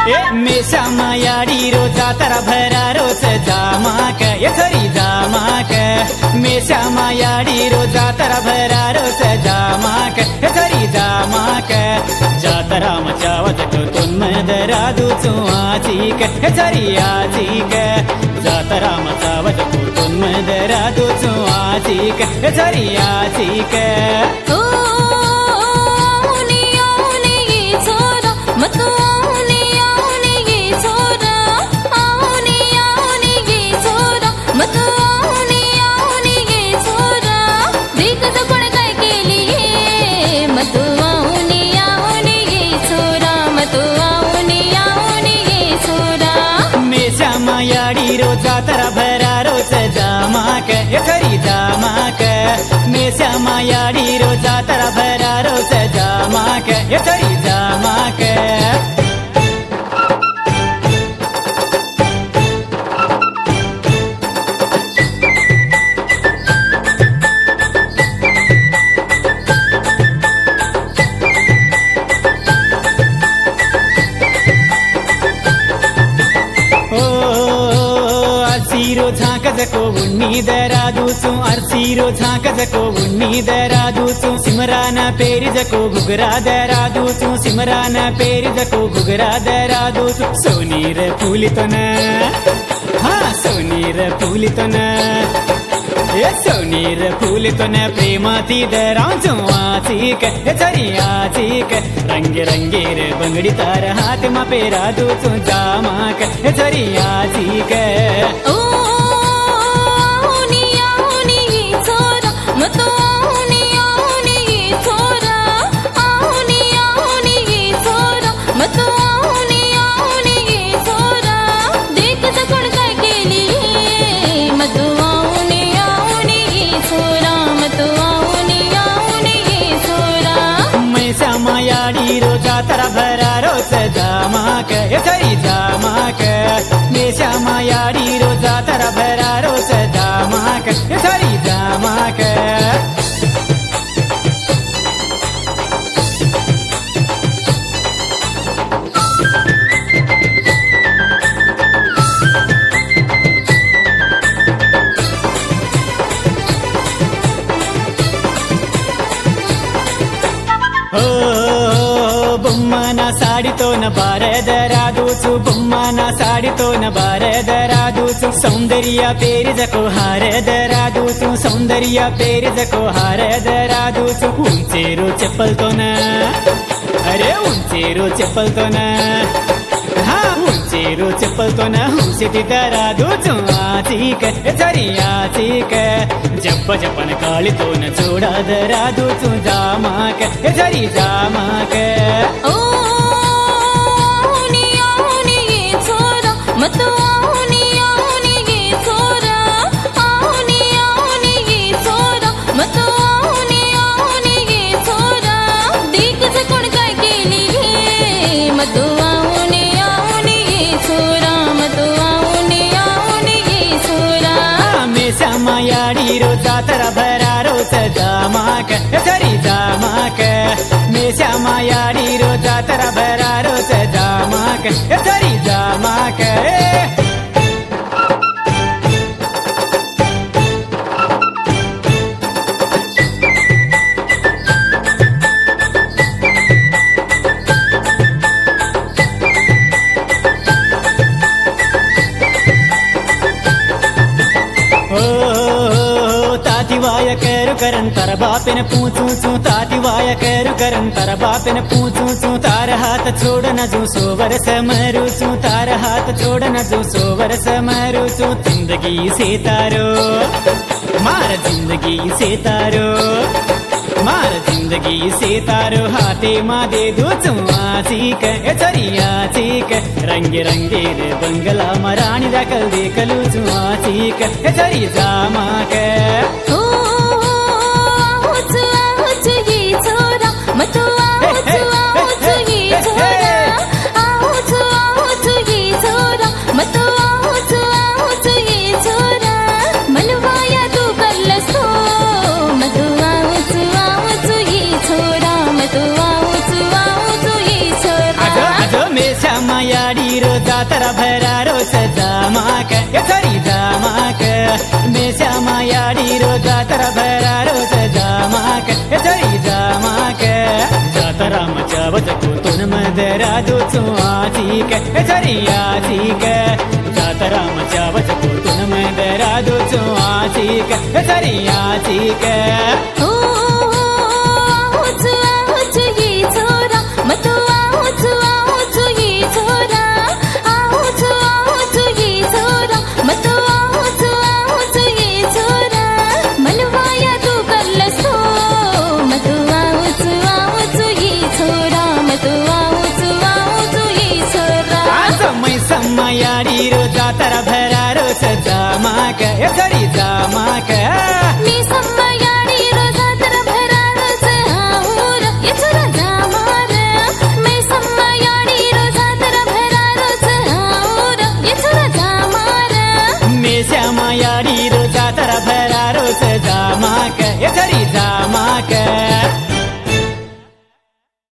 ए मेशामा याडी रो जातरा भरा रोच जामाक ये छोरी जामाक मेशामा याडी रो जातरा भरा रोच जामाक ये छोरी जामाक जातरा मचावत को तुन्मदरा दूचू आचीक ये छोरी आचीक जातरा मचावत को तुन्मदरा दूचू आचीक ये छोरी आचीक जातरा भरा रोच जामाक ये छोरी जामाक मेशामा याडी रो जातरा भरा रोच जामाक ये छोरी जामाक झाकजको उन्नी दरादूचू अर्सीरो झाकजको उन्नी दरादूचू सिमराना पेरिजको घुगरा दरादूचू सिमराना पेरिजको घुगरा दरादूचू सोनीर फूलितोन हाँ सोनीर फूलितोन ये सोनीर फूलितोन प्रेमाती दराचू आचीक ये छोरी आचीक रंगे रंगेर बंगड़ी तार हाथ मा पेरा दूचू जामाक ये छोरी आचीक जातरा भरा रोच जामाक ये छोरी जामाक मेशामा याडी रो जातरा भरा रोच जामाक ये छोरी जामाक బొమ్మన సాడితో న బారదరాదూచు బొమ్మన సాడితో న బారదరాదూచు సౌందర్య పేరిజకో హారదరాదూచు సౌందర్య పేరిజకో హారదరాదూచు ఉంచేరు చెప్పల్తోన అరే ఉంచేరు చెప్పల్తోన ఉంచేరు చెప్పల్తోన హుసితి దరాదూచు ఆచీక छोरी आचीक जप जपन कालितोन చూడదరాదూచు జామాక छोरी जामाक ओ निया निये छोरा मत निया निये छोरा निया निये छोरा मत निया निये छोरा देख से कौन काय केली मत निया निये छोरा मत निया निये छोरा मेशामा याडी रो जातरा भरा रोच जामाक छोरी जामाक मेशामा याडी रो जातरा भरा रोच जामाक छोरी जामाक तातिवाय केरु करन तर बापिन पूछूचू तातिवाय केरु करन तर बापिन पूछूचू तार हाथ छोड़ न जू सोवर समरूचू तार हाथ छोड़ न जू सोवर समरूचू जिंदगी से तारो मार जिंदगी से तारो मार जिंदगी से तारो हाथे मा दे दूचू आचीक छोरी आचीक रंगे रंगे रे बंगला मराणी दकल देखलूचू आचीक छोरी जामाक याडी जातरा भरारो जामाक छोरी जामाक मेश्यामा याडी रो जातरा भरारो जामाक छोरी जामाक जातरा मचावत कुतुन मदरा दो आजीक छोरी आजीक जातरा मचावत कुतुन मदरा दो आजीक छोरी आजीक याडी रो जातरा भरारो जामाक